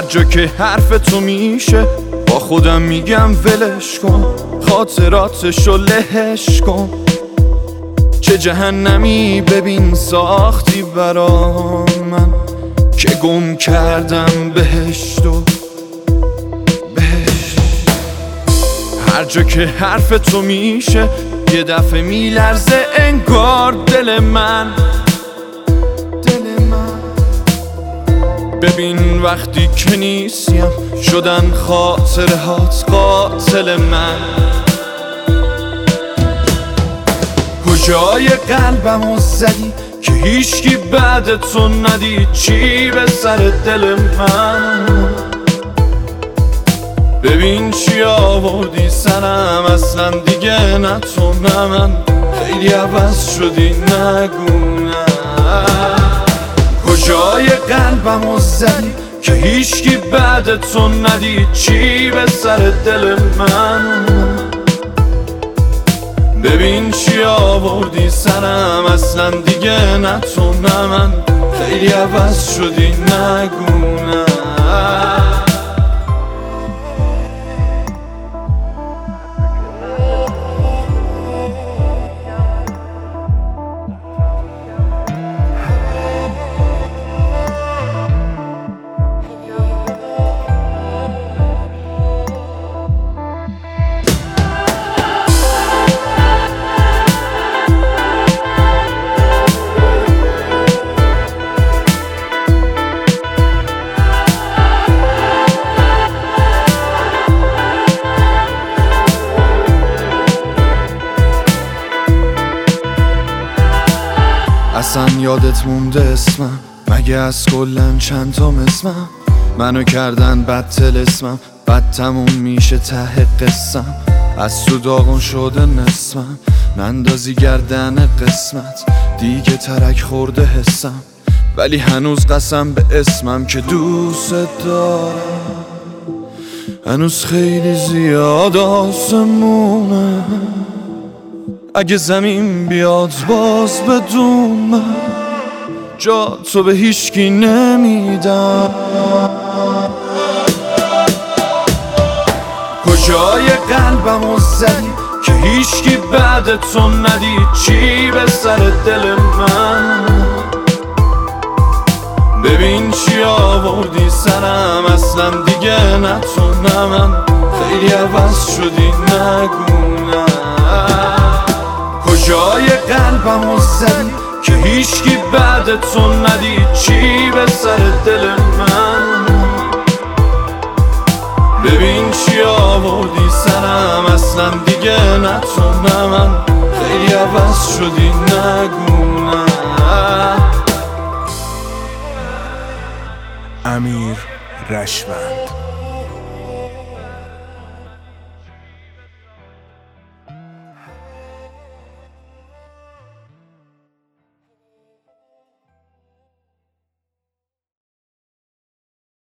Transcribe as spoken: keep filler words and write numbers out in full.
جا که حرف تو میشه با خودم میگم ولش کن، خاطراتشو لهش کن. چه جهنمی ببین ساختی برا من که گم کردم بهشت و بهشت. هر جا که حرف تو میشه یه دفعه میلرزه انگار دل من دل من. ببین وقتی که نیستیم شدن خاطره هات قاتل من. کجای قلبمو زدی که هیچکی بعد تو ندید؟ چی به سر دل من؟ ببین چی آوردی سرم، اصلا دیگه نه تو نه من. خیلی عوض شدی نگو نه. کجای قلبمو زدی که هیچکی بعد تو ندید؟ چی به سر دل من؟ ببین چی آوردی سرم، اصلا دیگه نه تو نه من. خیلی عوض شدی نگو نه. اصلا یادت مونده اسمم؟ مگه از کلن چند تا اسمم؟ منو کردن بدتل اسمم، بد تموم میشه ته قسم. از تو داغون شده نسمم، نندازی گردن قسمت. دیگه ترک خورده حسم، ولی هنوز قسم به اسمم که دوست دارم. هنوز خیلی زیاد آسمونه، اگه زمین بیاد باز بدون من. جا تو به هیچکی نمیدم. کجای قلبمو زدی که هیچکی بعد تو ندید؟ چی به سر دل من؟ ببین چی آوردی سرم، اصلا دیگه نه تو نه من. خیلی عوض شدی نگو نه. کجای قلبمو زدی که هیچکی بعد تو ندید؟ چی به سر دل من؟ ببین چی آوردی سرم، اصلا دیگه نه تو نه من. خیلی عوض شدی نگو نه. امیر رشوند.